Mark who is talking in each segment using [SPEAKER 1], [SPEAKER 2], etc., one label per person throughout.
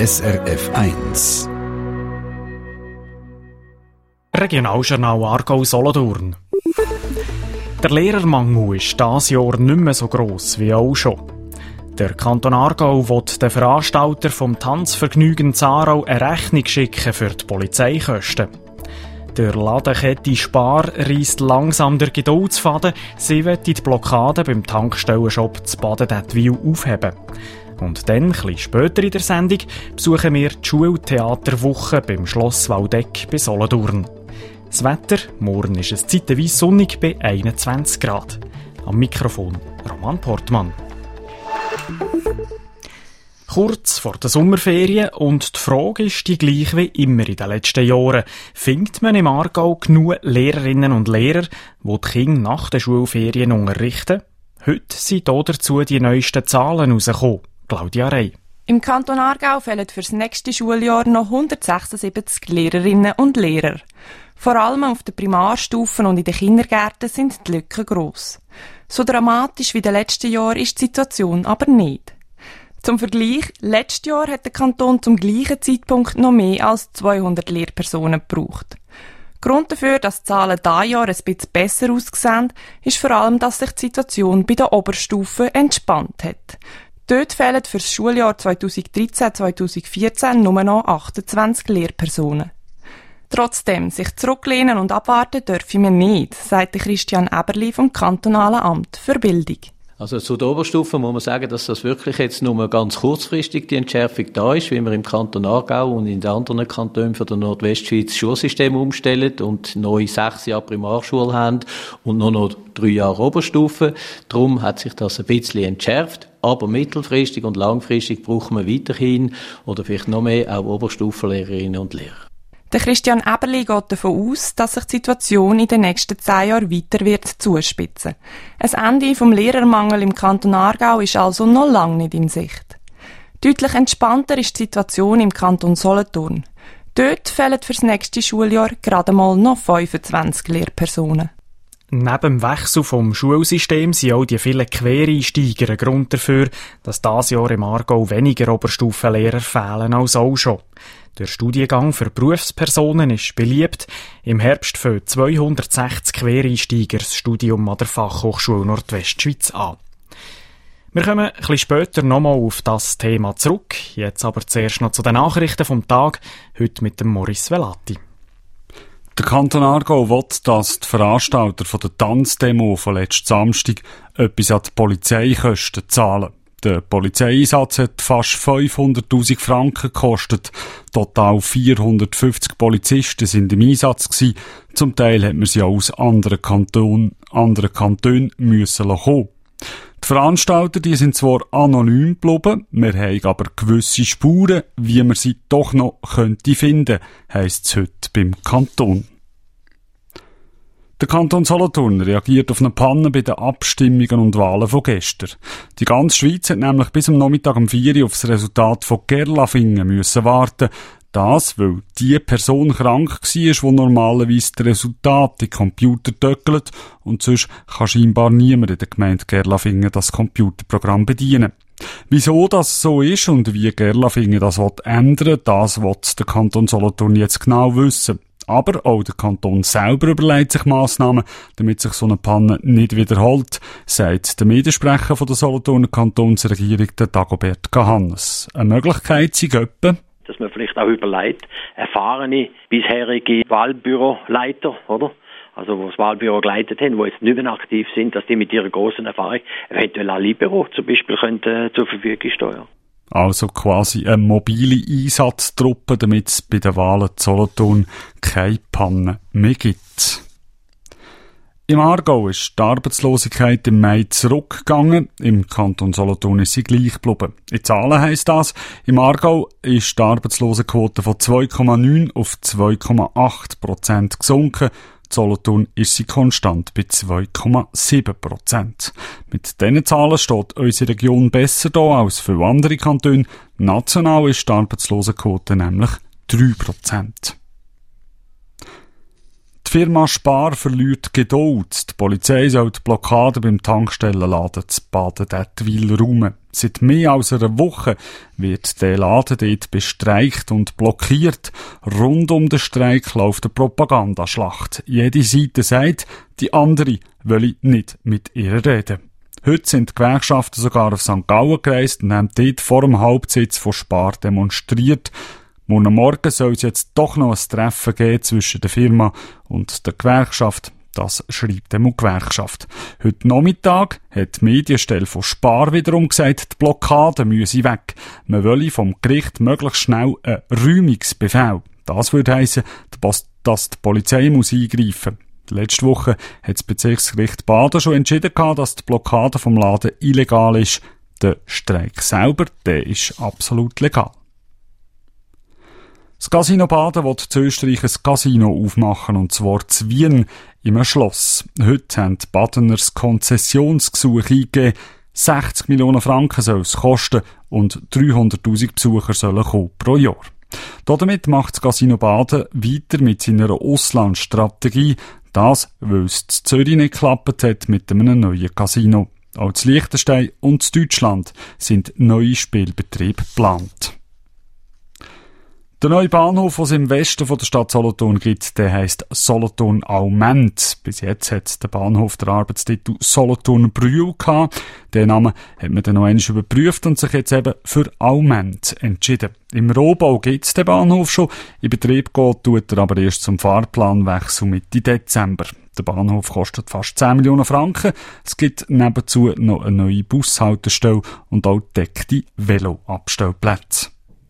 [SPEAKER 1] SRF 1.
[SPEAKER 2] Regionaljournal Aargau-Solothurn. Der Lehrermangel ist dieses Jahr nicht mehr so gross wie auch schon. Der Kanton Aargau will den Veranstalter vom Tanzvergnügen Zarau eine Rechnung schicken für die Polizeikosten. Der Ladenkette Spar reisst langsam der Geduldsfaden. Sie will die Blockade beim Tankstellenshop zu Baden-Dettwil aufheben. Und dann, etwas später in der Sendung, besuchen wir die Schultheaterwoche beim Schloss Waldeck bei Solothurn. Das Wetter, morgen ist es zeitweise sonnig bei 21 Grad. Am Mikrofon Roman Portmann. Kurz vor der Sommerferien und die Frage ist die gleiche wie immer in den letzten Jahren. Findet man im Aargau genug Lehrerinnen und Lehrer, die die Kinder nach den Schulferien unterrichten? Heute sind dazu die neuesten Zahlen herausgekommen. Claudia Rey.
[SPEAKER 3] Im Kanton Aargau fehlen für das nächste Schuljahr noch 176 Lehrerinnen und Lehrer. Vor allem auf den Primarstufen und in den Kindergärten sind die Lücken gross. So dramatisch wie in den letzten Jahren ist die Situation aber nicht. Zum Vergleich, letztes Jahr hat der Kanton zum gleichen Zeitpunkt noch mehr als 200 Lehrpersonen gebraucht. Grund dafür, dass die Zahlen dieses Jahr ein bisschen besser aussehen, ist vor allem, dass sich die Situation bei der Oberstufe entspannt hat. Dort fehlen für das Schuljahr 2013-2014 nur noch 28 Lehrpersonen. Trotzdem, sich zurücklehnen und abwarten dürfen wir nicht, sagt Christian Eberli vom Kantonalen Amt für Bildung.
[SPEAKER 4] Also zu der Oberstufe muss man sagen, dass das wirklich jetzt nur ganz kurzfristig die Entschärfung da ist, wie wir im Kanton Aargau und in den anderen Kantonen für die Nordwestschweiz das Schulsystem umstellen und neu 6 Jahre Primarschule haben und nur noch 3 Jahre Oberstufe. Darum hat sich das ein bisschen entschärft. Aber mittelfristig und langfristig brauchen wir weiterhin oder vielleicht noch mehr auch Oberstufenlehrerinnen und Lehrer.
[SPEAKER 3] Der Christian Eberli geht davon aus, dass sich die Situation in den nächsten 10 Jahren weiter wird zuspitzen. Ein Ende vom Lehrermangel im Kanton Aargau ist also noch lange nicht in Sicht. Deutlich entspannter ist die Situation im Kanton Solothurn. Dort fehlen für das nächste Schuljahr gerade mal noch 25 Lehrpersonen.
[SPEAKER 2] Neben dem Wechsel vom Schulsystem sind auch die vielen Quereinsteiger ein Grund dafür, dass dieses Jahr im Aargau weniger Oberstufenlehrer fehlen als auch schon. Der Studiengang für Berufspersonen ist beliebt. Im Herbst fängt 260 Quereinsteiger das Studium an der Fachhochschule Nordwestschweiz an. Wir kommen ein bisschen später nochmal auf das Thema zurück. Jetzt aber zuerst noch zu den Nachrichten vom Tag, heute mit dem Morris Velati.
[SPEAKER 5] Der Kanton Aargau will, dass die Veranstalter von der Tanzdemo von letzten Samstag etwas an die Polizeikosten zahlen. Der Polizeieinsatz hat fast 500'000 Franken gekostet. Total 450 Polizisten sind im Einsatz gewesen. Zum Teil hat man sie auch aus anderen Kantonen müssen kommen. Die Veranstalter, die sind zwar anonym geblieben, wir haben aber gewisse Spuren, wie man sie doch noch könnte finden, heisst es heute beim Kanton. Der Kanton Solothurn reagiert auf eine Panne bei den Abstimmungen und Wahlen von gestern. Die ganze Schweiz hat nämlich bis am Nachmittag um 4 Uhr auf das Resultat von Gerlafingen müssen warten. Das, weil die Person krank war, die normalerweise das Resultat in den Computer töckelt und sonst kann scheinbar niemand in der Gemeinde Gerlafingen das Computerprogramm bedienen. Wieso das so ist und wie Gerlafingen das ändern will, das will der Kanton Solothurn jetzt genau wissen. Aber auch der Kanton selber überlegt sich Massnahmen, damit sich so eine Panne nicht wiederholt, sagt der Mediensprecher von der Solothurner Kantonsregierung, der Dagobert Gahannes. Eine Möglichkeit sei etwa,
[SPEAKER 6] dass man vielleicht auch überlegt, erfahrene bisherige Wahlbüroleiter, oder? Also, die das Wahlbüro geleitet haben, die jetzt nicht mehr aktiv sind, dass die mit ihrer grossen Erfahrung eventuell auch Libero zum Beispiel zur Verfügung steuern.
[SPEAKER 5] Also quasi eine mobile Einsatztruppe, damit es bei den Wahlen in Solothurn keine Pannen mehr gibt. Im Aargau ist die Arbeitslosigkeit im Mai zurückgegangen. Im Kanton Solothurn ist sie gleich geblieben. In Zahlen heisst das, im Aargau ist die Arbeitslosenquote von 2,9 auf 2,8% gesunken. In Solothurn ist sie konstant bei 2,7%. Mit diesen Zahlen steht unsere Region besser da als viele andere Kantone. National ist die Arbeitslosenquote nämlich 3%. Die Firma Spar verliert Geduld. Die Polizei soll die Blockade beim Tankstellenladen zu Baden-Dettwil räumen. Seit mehr als einer Woche wird der Laden dort bestreikt und blockiert. Rund um den Streik läuft eine Propagandaschlacht. Jede Seite sagt, die andere wolle nicht mit ihr reden. Heute sind die Gewerkschaften sogar auf St. Gallen gereist und haben dort vor dem Hauptsitz von Spar demonstriert. Morgen Morgen soll es jetzt doch noch ein Treffen geben zwischen der Firma und der Gewerkschaft. Das schreibt die Gewerkschaft. Heute Nachmittag hat die Medienstelle von Spar wiederum gesagt, die Blockade müsse weg. Man wolle vom Gericht möglichst schnell einen Räumungsbefehl. Das würde heissen, dass die Polizei muss eingreifen muss. Letzte Woche hat das Bezirksgericht Baden schon entschieden, dass die Blockade vom Laden illegal ist. Der Streik selber, der ist absolut legal. Das Casino Baden will in Österreich ein Casino aufmachen, und zwar zu Wien in einem Schloss. Heute haben die Badener das Konzessionsgesuch eingegeben. 60 Millionen Franken soll es kosten und 300'000 Besucher sollen kommen pro Jahr. Damit macht das Casino Baden weiter mit seiner Auslandsstrategie. Das, weil es in Zürich nicht geklappt hat mit einem neuen Casino. Auch in Liechtenstein und in Deutschland sind neue Spielbetriebe geplant. Der neue Bahnhof, den es im Westen von der Stadt Solothurn gibt, der heisst Solothurn Aument. Bis jetzt hat der Bahnhof den Arbeitstitel Solothurn Brühl gehabt. Den Namen hat man dann noch einmal überprüft und sich jetzt eben für Aument entschieden. Im Rohbau gibt es den Bahnhof schon. In Betrieb geht tut er aber erst zum Fahrplanwechsel Mitte Dezember. Der Bahnhof kostet fast 10 Millionen Franken. Es gibt nebenzu noch eine neue Bushaltestelle und auch deckte Veloabstellplätze.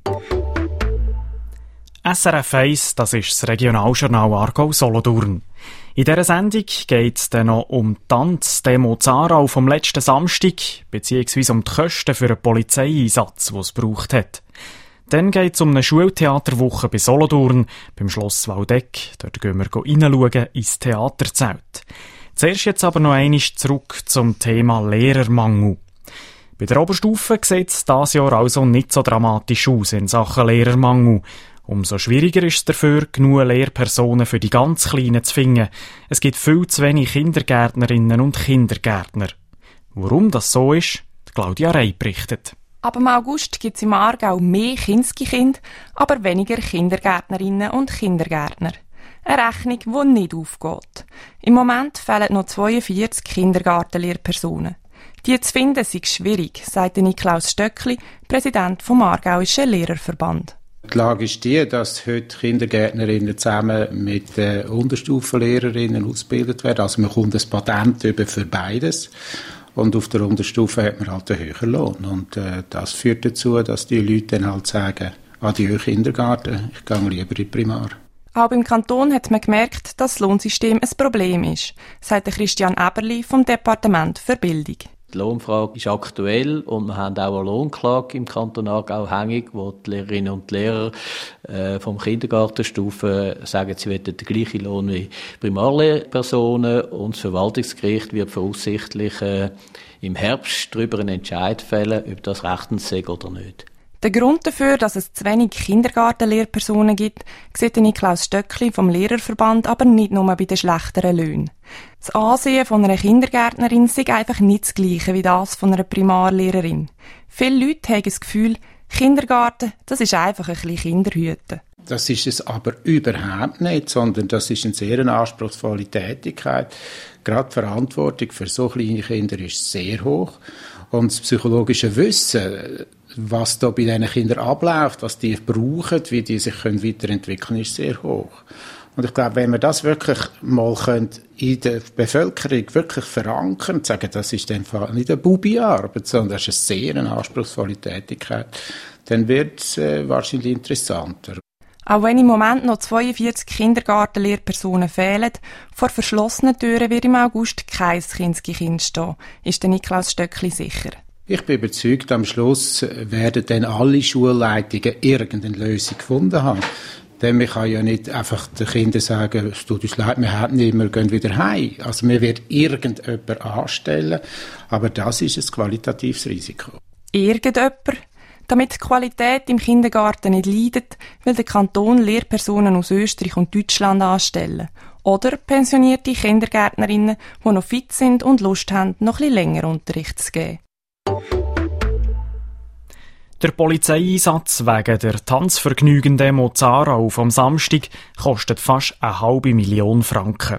[SPEAKER 2] SRF 1, das ist das Regionaljournal Aargau-Solothurn. In dieser Sendung geht es dann noch um die Tanzdemo Zarau vom letzten Samstag, beziehungsweise um die Kosten für einen Polizeieinsatz, den es gebraucht hat. Dann geht es um eine Schultheaterwoche bei Solothurn, beim Schloss Waldeck. Dort gehen wir reinschauen ins Theaterzelt. Zuerst jetzt aber noch einmal zurück zum Thema Lehrermangel. Bei der Oberstufe sieht es dieses Jahr also nicht so dramatisch aus in Sachen Lehrermangel. Umso schwieriger ist es dafür, genug Lehrpersonen für die ganz Kleinen zu finden. Es gibt viel zu wenig Kindergärtnerinnen und Kindergärtner. Warum das so ist, Claudia Rey berichtet.
[SPEAKER 3] Ab im August gibt es im Aargau mehr Kinski-Kinder, aber weniger Kindergärtnerinnen und Kindergärtner. Eine Rechnung, die nicht aufgeht. Im Moment fehlen noch 42 Kindergartenlehrpersonen. Die zu finden, ist schwierig, sagt Niklaus Stöckli, Präsident vom Aargauischen Lehrerverband.
[SPEAKER 7] Die Lage ist die, dass heute Kindergärtnerinnen zusammen mit Unterstufenlehrerinnen ausgebildet werden. Also man kommt ein Patent über für beides. Und auf der Unterstufe hat man halt einen höheren Lohn. Und das führt dazu, dass die Leute dann halt sagen, adieu Kindergarten, ich gehe lieber in die Primar.
[SPEAKER 3] Auch beim Kanton hat man gemerkt, dass das Lohnsystem ein Problem ist, sagt Christian Eberli vom Departement für Bildung.
[SPEAKER 4] Die Lohnfrage ist aktuell und wir haben auch eine Lohnklage im Kanton Aargau hängig, wo die Lehrerinnen und Lehrer vom Kindergartenstufe sagen, sie wollen den gleichen Lohn wie Primarlehrpersonen, und das Verwaltungsgericht wird voraussichtlich im Herbst darüber einen Entscheid fällen, ob das rechtens sei oder nicht.
[SPEAKER 3] Der Grund dafür, dass es zu wenig Kindergartenlehrpersonen gibt, sieht Niklaus Stöckli vom Lehrerverband aber nicht nur bei den schlechteren Löhnen. Das Ansehen von einer Kindergärtnerin sei einfach nicht das gleiche wie das von einer Primarlehrerin. Viele Leute haben das Gefühl, Kindergarten, das ist einfach ein bisschen Kinderhüten.
[SPEAKER 7] Das ist es aber überhaupt nicht, sondern das ist eine sehr anspruchsvolle Tätigkeit. Gerade die Verantwortung für so kleine Kinder ist sehr hoch. Und das psychologische Wissen, was da bei diesen Kindern abläuft, was die brauchen, wie die sich weiterentwickeln können, ist sehr hoch. Und ich glaube, wenn wir das wirklich mal in der Bevölkerung wirklich verankern und sagen, das ist dann nicht eine Bubi-Arbeit, sondern das ist eine sehr anspruchsvolle Tätigkeit, dann wird es wahrscheinlich interessanter.
[SPEAKER 3] Auch wenn im Moment noch 42 Kindergartenlehrpersonen fehlen, vor verschlossenen Türen wird im August kein Kinski-Kind stehen, ist der Niklaus Stöckli sicher.
[SPEAKER 7] Ich bin überzeugt, am Schluss werden dann alle Schulleitungen irgendeine Lösung gefunden haben. Denn man kann ja nicht einfach den Kindern sagen, es tut uns leid, wir haben nicht, wir gehen wieder heim. Also man wird irgendjemanden anstellen, aber das ist ein qualitatives Risiko.
[SPEAKER 3] Irgendjemand? Damit die Qualität im Kindergarten nicht leidet, will der Kanton Lehrpersonen aus Österreich und Deutschland anstellen. Oder pensionierte Kindergärtnerinnen, die noch fit sind und Lust haben, noch ein bisschen länger Unterricht zu geben.
[SPEAKER 2] Der Polizeieinsatz wegen der Tanzvergnügen-Demo Aarau vom Samstag kostet fast 500.000 Franken.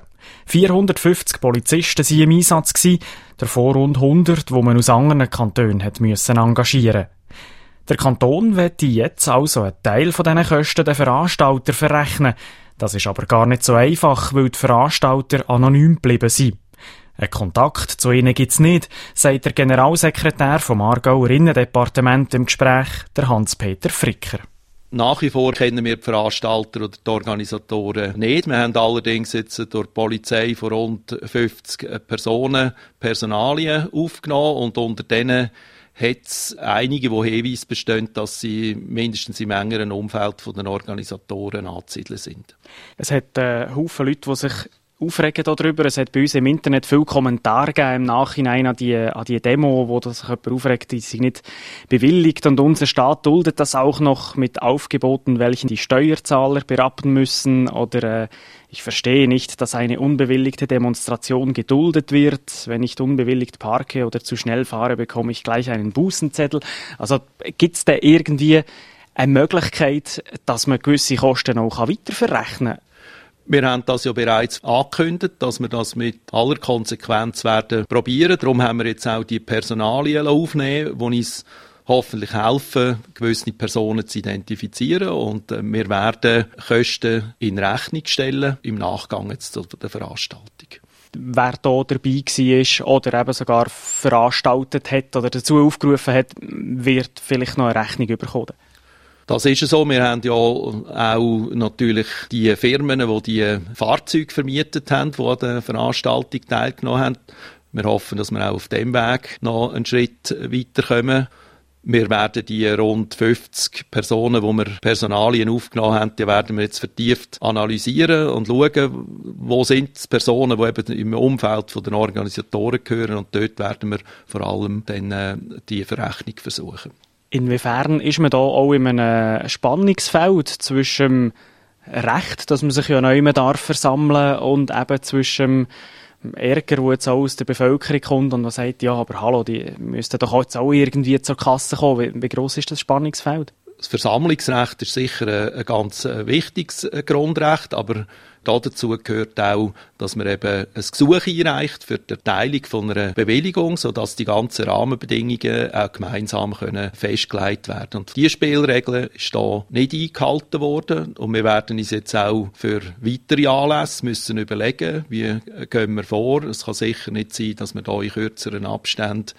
[SPEAKER 2] 450 Polizisten waren im Einsatz, davon rund 100, die man aus anderen Kantonen engagieren musste. Der Kanton möchte jetzt also einen Teil von diesen Kosten den Veranstaltern verrechnen. Das ist aber gar nicht so einfach, weil die Veranstalter anonym geblieben sind. Einen Kontakt zu ihnen gibt's nicht, sagt der Generalsekretär vom Aargauer Innendepartement im Gespräch, der Hans-Peter Fricker.
[SPEAKER 8] Nach wie vor kennen wir die Veranstalter oder die Organisatoren nicht. Wir haben allerdings jetzt durch die Polizei von rund 50 Personen Personalien aufgenommen und unter denen hat es einige, die Hinweise bestehen, dass sie mindestens im engeren Umfeld von den Organisatoren anzusiedeln sind.
[SPEAKER 2] Es hat Haufen Leute, die sich aufregen darüber. Es hat bei uns im Internet viele Kommentare gegeben im Nachhinein an die Demo, wo sich jemand aufregt, die sind nicht bewilligt und unser Staat duldet das auch noch mit Aufgeboten, welchen die Steuerzahler berappen müssen oder ich verstehe nicht, dass eine unbewilligte Demonstration geduldet wird. Wenn ich unbewilligt parke oder zu schnell fahre, bekomme ich gleich einen Bußenzettel. Also gibt es da irgendwie eine Möglichkeit, dass man gewisse Kosten auch weiterverrechnen kann?
[SPEAKER 8] Wir haben das ja bereits angekündigt, dass wir das mit aller Konsequenz werden probieren. Darum haben wir jetzt auch die Personalien aufnehmen, die uns hoffentlich helfen, gewisse Personen zu identifizieren. Und wir werden Kosten in Rechnung stellen im Nachgang jetzt zu der Veranstaltung.
[SPEAKER 2] Wer da dabei war oder eben sogar veranstaltet hat oder dazu aufgerufen hat, wird vielleicht noch eine Rechnung bekommen.
[SPEAKER 8] Das ist so. Wir haben ja auch natürlich die Firmen, die die Fahrzeuge vermietet haben, die an der Veranstaltung teilgenommen haben. Wir hoffen, dass wir auch auf dem Weg noch einen Schritt weiterkommen. Wir werden die rund 50 Personen, die wir Personalien aufgenommen haben, die werden wir jetzt vertieft analysieren und schauen, wo sind die Personen, die eben im Umfeld der Organisatoren gehören. Und dort werden wir vor allem dann die Verrechnung versuchen.
[SPEAKER 2] Inwiefern ist man da auch in einem Spannungsfeld zwischen dem Recht, dass man sich ja neu mehr versammeln darf und eben zwischen dem Ärger, der jetzt auch aus der Bevölkerung kommt und man sagt, ja, aber hallo, die müssten doch jetzt auch irgendwie zur Kasse kommen. Wie gross ist das Spannungsfeld?
[SPEAKER 8] Das Versammlungsrecht ist sicher ein ganz wichtiges Grundrecht, aber dazu gehört auch, dass man eben ein Gesuch einreicht für die Erteilung von einer Bewilligung, sodass die ganzen Rahmenbedingungen auch gemeinsam festgelegt werden können. Und diese Spielregel ist da nicht eingehalten worden und wir werden uns jetzt auch für weitere Anlässe müssen überlegen, wie gehen wir vor. Es kann sicher nicht sein, dass man da in kürzeren Abständen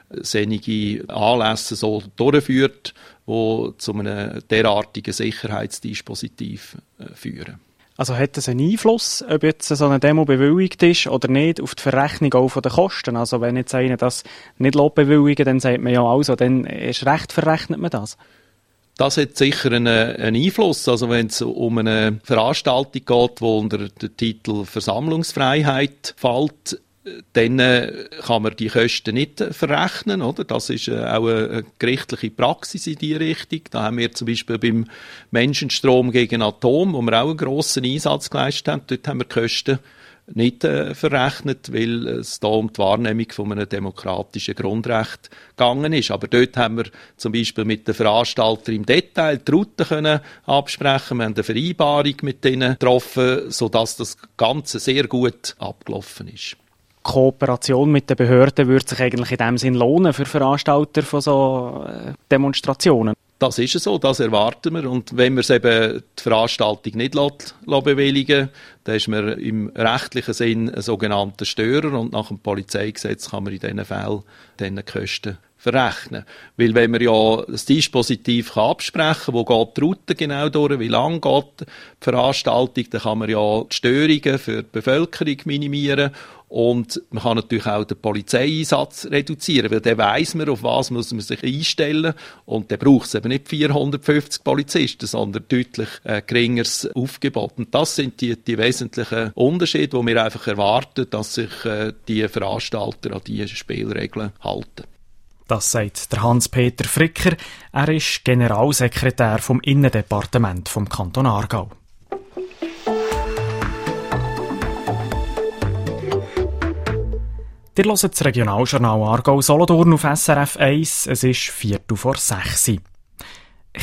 [SPEAKER 8] solche Anlässe so durchführt, die zu einem derartigen Sicherheitsdispositiv führen.
[SPEAKER 2] Also hat das einen Einfluss, ob jetzt so eine Demo bewilligt ist oder nicht, auf die Verrechnung auch von den Kosten? Also wenn jetzt einer das nicht bewilligen, dann sagt man ja also, dann erst recht verrechnet man das.
[SPEAKER 8] Das hat sicher einen Einfluss. Also wenn es um eine Veranstaltung geht, die unter den Titel Versammlungsfreiheit fällt, dann kann man die Kosten nicht verrechnen, oder? Das ist auch eine gerichtliche Praxis in diese Richtung. Da haben wir zum Beispiel beim Menschenstrom gegen Atom, wo wir auch einen grossen Einsatz geleistet haben, dort haben wir die Kosten nicht verrechnet, weil es da um die Wahrnehmung von einem demokratischen Grundrecht gegangen ist. Aber dort haben wir zum Beispiel mit den Veranstaltern im Detail die Route können absprechen. Wir haben eine Vereinbarung mit denen getroffen, sodass das Ganze sehr gut abgelaufen ist.
[SPEAKER 2] Kooperation mit den Behörden würde sich eigentlich in dem Sinn lohnen für Veranstalter von so Demonstrationen?
[SPEAKER 8] Das ist so, das erwarten wir. Und wenn wir es eben die Veranstaltung nicht bewilligen, dann ist man im rechtlichen Sinn ein sogenannter Störer und nach dem Polizeigesetz kann man in diesen Fällen die Kosten verrechnen. Weil wenn man ja das Dispositiv absprechen kann, wo geht die Route genau durch, wie lang geht die Veranstaltung, dann kann man ja die Störungen für die Bevölkerung minimieren und man kann natürlich auch den Polizeieinsatz reduzieren, weil dann weiss man, auf was muss man sich einstellen und dann braucht es eben nicht 450 Polizisten, sondern deutlich geringeres Aufgebot. Und das sind die wesentlichen Unterschiede, wo wir einfach erwarten, dass sich die Veranstalter an diese Spielregeln halten.
[SPEAKER 2] Das sagt der Hans-Peter Fricker. Er ist Generalsekretär vom Innendepartement vom Kanton Aargau. Ihr hört das Regionaljournal Aargau Solothurn auf SRF 1. Es ist 5:45.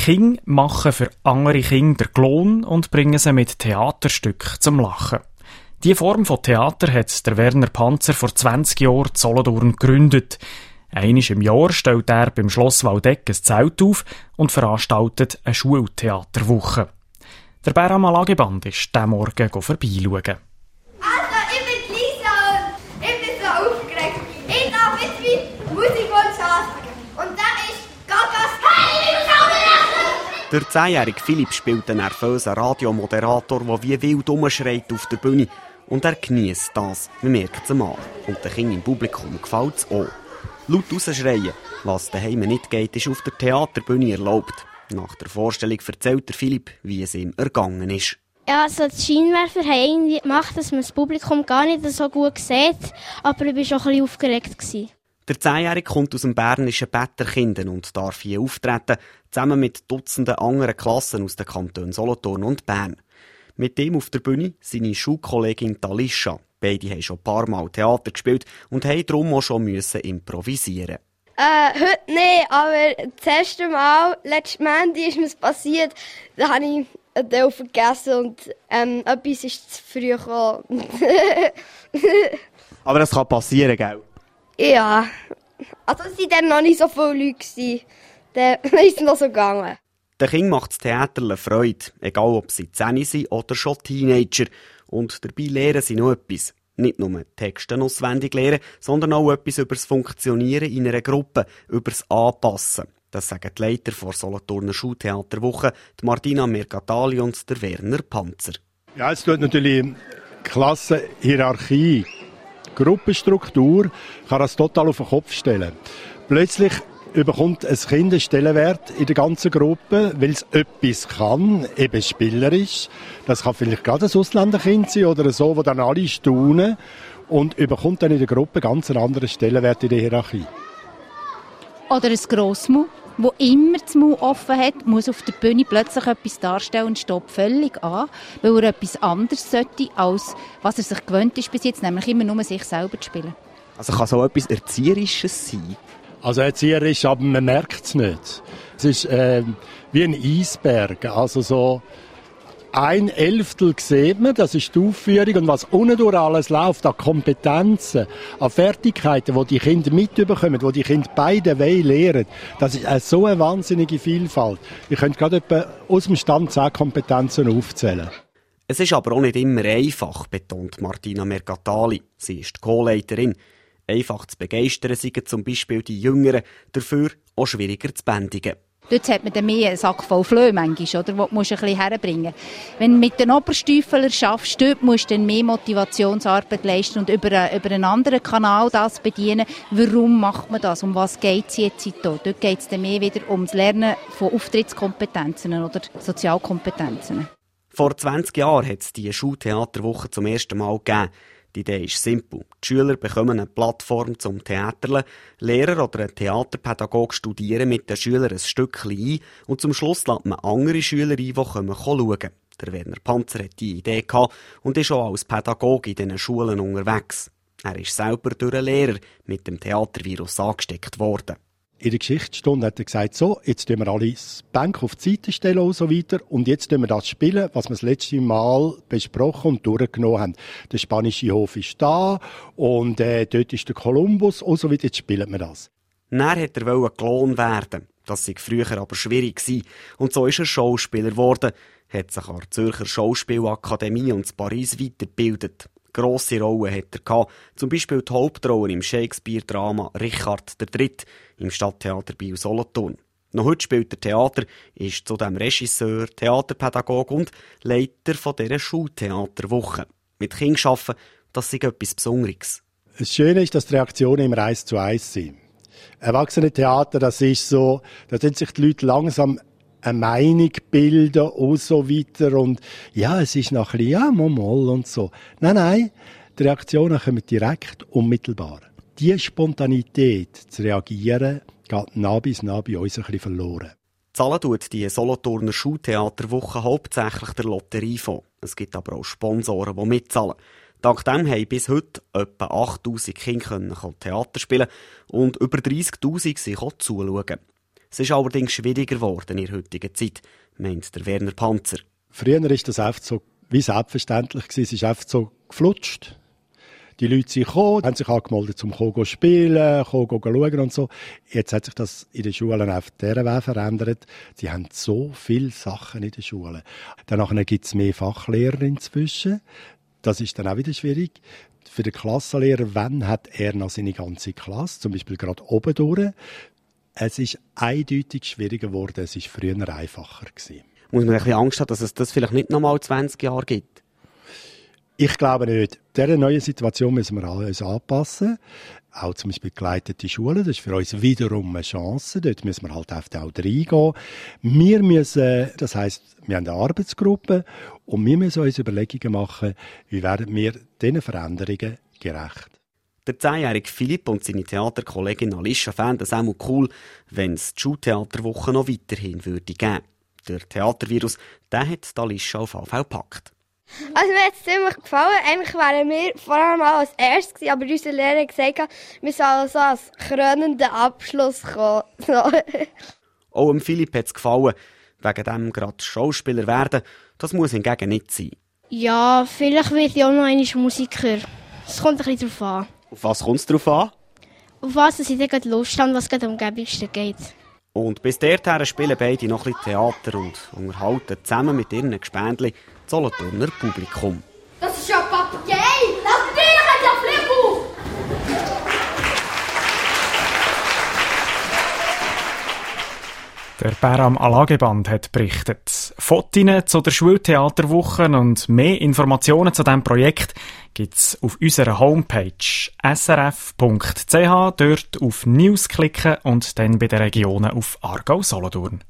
[SPEAKER 2] Kinder machen für andere Kinder den Klon und bringen sie mit Theaterstücken zum Lachen. Diese Form von Theater hat der Werner Panzer vor 20 Jahren in Solothurn gegründet. Einmal im Jahr stellt er beim Schloss Waldeck ein Zelt auf und veranstaltet eine Schultheaterwoche. Der Bäram Alageband ist diesen Morgen vorbeischauen.
[SPEAKER 9] Also, ich bin Lisa und ich bin so aufgeregt. Ich darf jetzt wie Musikwunsch ansagen. Und das ist Gagas Hey!
[SPEAKER 10] Der 10-jährige Philipp spielt einen nervösen Radiomoderator, der wie wild rumschreit auf der Bühne. Und er geniesst das, man merkt es ihm an. Und den Kindern im Publikum gefällt es auch. Laut rausschreien, was daheim nicht geht, ist auf der Theaterbühne erlaubt. Nach der Vorstellung erzählt der Philipp, wie es ihm ergangen ist.
[SPEAKER 11] Ja, also die Scheinwerfer haben irgendwie gemacht, dass man das Publikum gar nicht so gut sieht, aber ich war schon ein bisschen aufgeregt.
[SPEAKER 10] Der 10-Jährige kommt aus dem bernischen Betterkinden und darf hier auftreten, zusammen mit Dutzenden anderen Klassen aus den Kantonen Solothurn und Bern. Mit dem auf der Bühne seine Schulkollegin Talisha. Beide haben schon ein paar Mal Theater gespielt und haben darum auch schon improvisieren.
[SPEAKER 9] Heute nicht, aber das erste Mal, letztes Montag, ist mir passiert, da habe ich einen Teil vergessen und etwas ist zu früh gekommen.
[SPEAKER 10] Aber das kann passieren, gell?
[SPEAKER 9] Ja, also es waren dann noch nicht so viele Leute. Dann ist es noch so gegangen.
[SPEAKER 10] Den Kindern macht das Theater Freude, egal ob sie 10 sind oder schon Teenager. Und dabei lernen sie noch etwas. Nicht nur Texte auswendig lernen, sondern auch etwas über das Funktionieren in einer Gruppe, über das Anpassen. Das sagen die Leiter der Solothurner Schultheaterwoche, die Martina Mercatali und der Werner Panzer.
[SPEAKER 12] Ja, es tut natürlich Klassenhierarchie, Gruppenstruktur, kann das total auf den Kopf stellen. Plötzlich bekommt ein Kind einen Stellenwert in der ganzen Gruppe, weil es etwas kann, eben spielerisch. Das kann vielleicht gerade ein Ausländerkind sein oder so, wo dann alle staunen und bekommt dann in der Gruppe ganz einen anderen Stellenwert in der Hierarchie.
[SPEAKER 13] Oder ein Grossmau, wo immer das Maul offen hat, muss auf der Bühne plötzlich etwas darstellen und stoppt völlig an, weil er etwas anderes sollte, als was er sich gewöhnt ist bis jetzt, nämlich immer nur sich selber zu spielen.
[SPEAKER 10] Also kann so etwas Erzieherisches sein?
[SPEAKER 12] Also erzieherisch, aber man merkt es nicht. Es ist wie ein Eisberg. Also so 1/11 sieht man, das ist die Aufführung. Und was unten durch alles läuft, an Kompetenzen, an Fertigkeiten, die die Kinder mitbekommen, die die Kinder beide lernen, das ist so eine wahnsinnige Vielfalt. Ich könnte gerade etwa aus dem Stand 10 Kompetenzen aufzählen.
[SPEAKER 10] Es ist aber auch nicht immer einfach, betont Martina Mercatali. Sie ist die Co-Leiterin. Einfach zu begeistern sind zum Beispiel die Jüngeren, dafür auch schwieriger zu bändigen.
[SPEAKER 13] Dort hat man dann mehr einen Sack voll Flöhe manchmal, oder? Wo du ein bisschen herbringen musst. Wenn du mit den Oberstüfelern schaffst, dort musst du dann mehr Motivationsarbeit leisten und über einen anderen Kanal das bedienen. Warum macht man das? Um was geht es jetzt hier? Dort geht es dann mehr wieder um das Lernen von Auftrittskompetenzen oder Sozialkompetenzen.
[SPEAKER 10] Vor 20 Jahren hat es die Schultheaterwoche zum ersten Mal gegeben. Die Idee ist simpel. Die Schüler bekommen eine Plattform zum Theaterlen. Lehrer oder ein Theaterpädagoge studieren mit den Schülern ein Stückchen ein und zum Schluss lässt man andere Schüler ein, die schauen. Der Werner Panzer hat die Idee gehabt und ist auch als Pädagoge in diesen Schulen unterwegs. Er ist selber durch einen Lehrer mit dem Theatervirus angesteckt worden.
[SPEAKER 12] In der Geschichtsstunde hat er gesagt, so, jetzt stellen wir alle das Bänke auf die Seite stellen und so weiter. Und jetzt stellen wir das spielen, was wir das letzte Mal besprochen und durchgenommen haben. Der spanische Hof ist da und dort ist der Kolumbus und so weiter. Jetzt spielen wir das.
[SPEAKER 10] Dann wollte er Klon werden. Das war früher aber schwierig gewesen. Und so ist er Schauspieler geworden. Hat sich an der Zürcher Schauspielakademie und in Paris weitergebildet. Grosse Rollen hat er gehabt, zum Beispiel die Hauptrolle im Shakespeare-Drama Richard III. Im Stadttheater Biel-Solothurn. Noch heute spielt er Theater, ist zudem Regisseur, Theaterpädagoge und Leiter von dieser Schultheaterwoche. Mit Kindern arbeiten, das ist etwas Besonderes.
[SPEAKER 12] Das Schöne ist, dass die Reaktionen immer 1:1 sind. Erwachsene-Theater, das ist so, da tun sich die Leute langsam eine Meinung bilden und so weiter. Und ja, es ist noch ein bisschen, ja, mal und so. Nein, die Reaktionen kommen direkt unmittelbar. Die Spontanität zu reagieren, geht nah bis nah bei uns ein bisschen verloren.
[SPEAKER 10] Zahlen tut die Solothurner Schultheaterwoche hauptsächlich der Lotteriefonds. Es gibt aber auch Sponsoren, die mitzahlen. Dank dem haben bis heute etwa 8000 Kinder Theater spielen und über 30'000 sich auch zuschauen. Es ist allerdings schwieriger geworden in der heutigen Zeit, meint der Werner Panzer.
[SPEAKER 12] Früher war das einfach so wie selbstverständlich gewesen. Es ist einfach so geflutscht. Die Leute sind gekommen, haben sich angemeldet, zum zu spielen, schauen und so. Jetzt hat sich das in den Schulen auf dieser Weise verändert. Sie haben so viele Sachen in den Schulen. Danach gibt es mehr Fachlehrer inzwischen. Das ist dann auch wieder schwierig. Für den Klassenlehrer, wann hat er noch seine ganze Klasse, zum Beispiel gerade oben durch. Es ist eindeutig schwieriger geworden, es war früher einfacher gewesen.
[SPEAKER 10] Muss man ein bisschen Angst haben, dass es das vielleicht nicht nochmal 20 Jahre gibt?
[SPEAKER 12] Ich glaube nicht. In dieser neuen Situation müssen wir uns anpassen. Auch zum Beispiel geleitete Schulen, das ist für uns wiederum eine Chance. Dort müssen wir halt auch reingehen. Wir müssen, das heisst, wir haben eine Arbeitsgruppe und wir müssen uns Überlegungen machen, wie werden wir diesen Veränderungen gerecht.
[SPEAKER 10] Der 10-jährige Philipp und seine Theaterkollegin Alicia fänden es auch cool, wenn es die Schultheaterwoche noch weiterhin würde geben. Der Theatervirus, der hat Alicia auf jeden Fall gepackt.
[SPEAKER 9] Also mir hat es ziemlich gefallen. Eigentlich wären wir vor allem mal als erstes gewesen, aber unser Lehrer hat gesagt, wir sollen so als krönenden Abschluss kommen. So.
[SPEAKER 10] Auch dem Philipp hat es gefallen. Wegen dem gerade Schauspieler werden, das muss hingegen nicht sein.
[SPEAKER 11] Ja, vielleicht werde ich auch noch einmal Musiker. Es kommt ein bisschen darauf an.
[SPEAKER 10] Auf was kommt es darauf an?
[SPEAKER 11] Auf was ich dann gerade Lust habe und was gerade am gäbigsten geht.
[SPEAKER 10] Und bis dahin spielen beide noch ein bisschen Theater und unterhalten zusammen mit ihren Gespendli das Solothurner Publikum.
[SPEAKER 9] Das ist ja Papagei! Natürlich hat er Flipbuch!
[SPEAKER 2] Der Beram Alageband hat berichtet. Fotos zu der Schultheaterwoche und mehr Informationen zu diesem Projekt gibt's auf unserer Homepage srf.ch. Dort auf News klicken und dann bei den Regionen auf Aargau-Solothurn.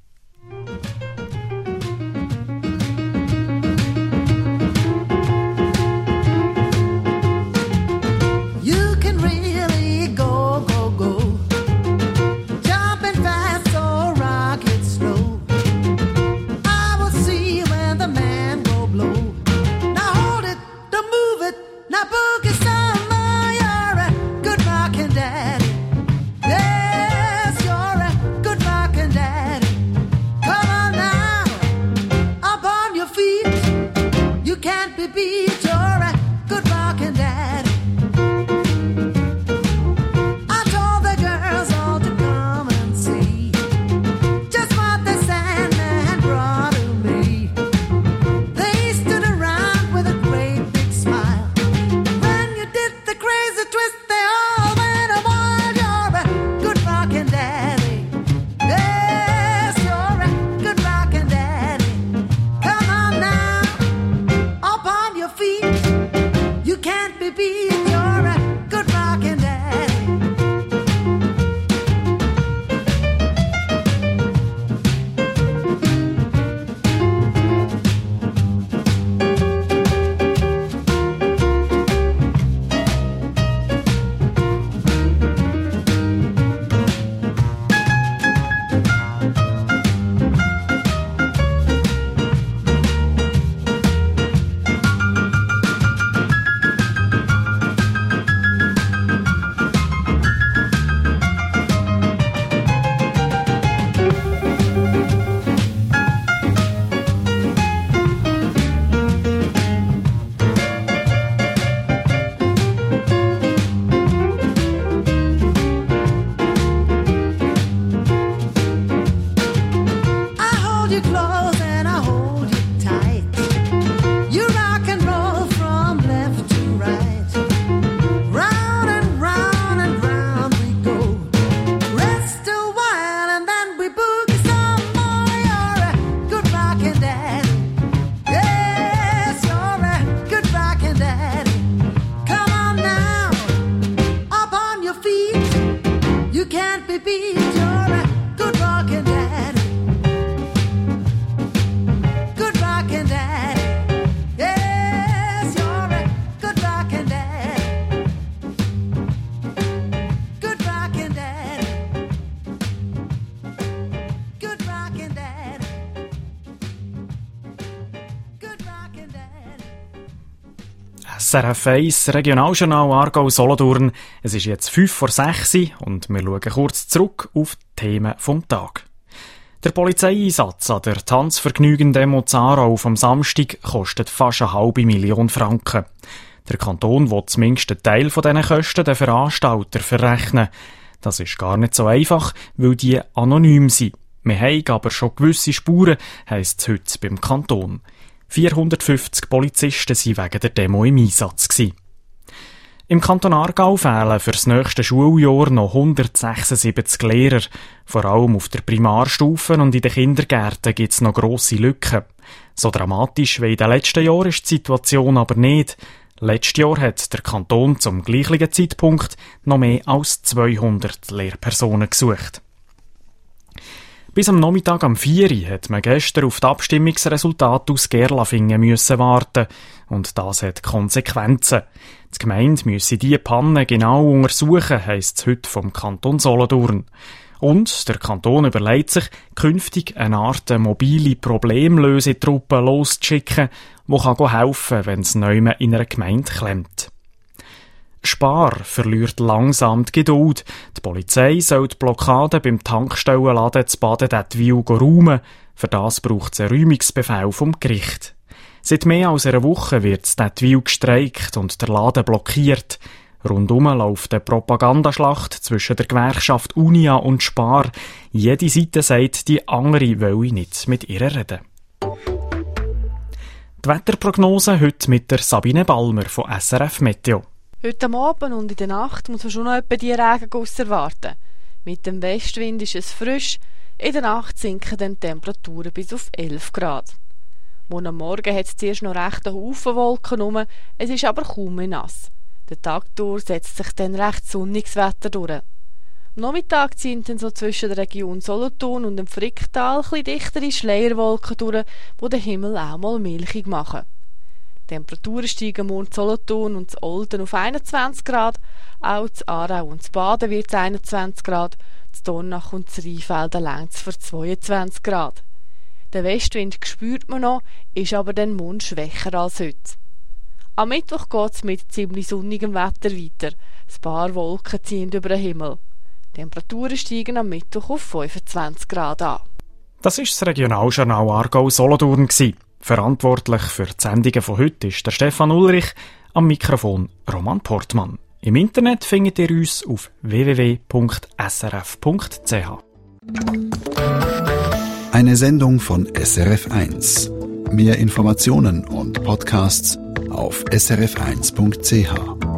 [SPEAKER 2] SRF 1 Regionaljournal Aargau-Solothurn. Es ist jetzt 5:06 und wir schauen kurz zurück auf die Themen vom Tag. Der Polizeieinsatz an der Tanzvergnügen-Demo Aarau vom Samstag kostet fast 500.000 Franken. Der Kanton will zumindest einen Teil von diesen Kosten den Veranstalter verrechnen. Das ist gar nicht so einfach, weil die anonym sind. Wir haben aber schon gewisse Spuren, heisst es heute beim Kanton. 450 Polizisten waren wegen der Demo im Einsatz gewesen. Im Kanton Aargau fehlen für das nächste Schuljahr noch 176 Lehrer. Vor allem auf der Primarstufe und in den Kindergärten gibt es noch grosse Lücken. So dramatisch wie in den letzten Jahren ist die Situation aber nicht. Letztes Jahr hat der Kanton zum gleichen Zeitpunkt noch mehr als 200 Lehrpersonen gesucht. Bis am Nachmittag am 4 Uhr hat man gestern auf die Abstimmungsresultate aus Gerlafingen müssen warten. Und das hat Konsequenzen. Die Gemeinde müsse diese Panne genau untersuchen, heisst es heute vom Kanton Solothurn. Und der Kanton überlegt sich, künftig eine Art mobile Problemlösetruppe loszuschicken, die helfen kann, wenn es neu in einer Gemeinde klemmt. Spar verliert langsam die Geduld. Die Polizei soll die Blockade beim Tankstellenladen zu Baden-Dettwil räumen. Für das braucht es einen Räumungsbefehl vom Gericht. Seit mehr als einer Woche wird in Dettwil gestreikt und der Laden blockiert. Rundum läuft eine Propagandaschlacht zwischen der Gewerkschaft Unia und Spar. Jede Seite sagt, die andere wolle nicht mit ihr reden. Die Wetterprognose heute mit der Sabine Balmer von SRF Meteo.
[SPEAKER 14] Heute am Abend und in der Nacht muss man schon noch etwa die Regenguss erwarten. Mit dem Westwind ist es frisch, in der Nacht sinken dann die Temperaturen bis auf 11 Grad. Morgen Morgen hat es zuerst noch recht einen Haufen Wolken rum, es ist aber kaum mehr nass. Der Tag durch setzt sich dann recht sonniges Wetter durch. Am Nachmittag ziehen dann so zwischen der Region Solothurn und dem Fricktal ein bisschen dichtere Schleierwolken durch, die den Himmel auch mal milchig machen. Die Temperaturen steigen morgen in Solothurn und in Olten auf 21 Grad, auch in Aarau und in Baden wird es 21 Grad, in Dornach und in Rheinfelden reicht es für 22 Grad. Den Westwind spürt man noch, ist aber dann morgen schwächer als heute. Am Mittwoch geht es mit ziemlich sonnigem Wetter weiter. Ein paar Wolken ziehen über den Himmel. Die Temperaturen steigen am Mittwoch auf 25 Grad an.
[SPEAKER 2] Das war das Regionaljournal Aargau-Solothurn. Verantwortlich für die Sendungen von heute ist der Stefan Ulrich, am Mikrofon Roman Portmann. Im Internet findet ihr uns auf www.srf.ch.
[SPEAKER 1] Eine Sendung von SRF1. Mehr Informationen und Podcasts auf srf1.ch.